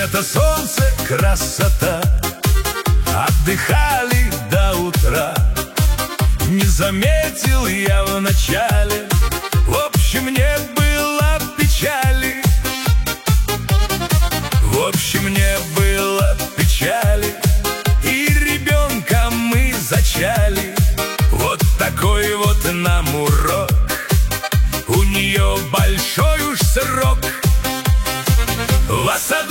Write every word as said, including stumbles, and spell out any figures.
Лето, солнце, красота, отдыхали до утра. Не заметил я вначале, в общем, не было печали. В общем, не было печали, и ребенка мы зачали. Вот такой вот нам урок, у нее большой уж срок. В осаду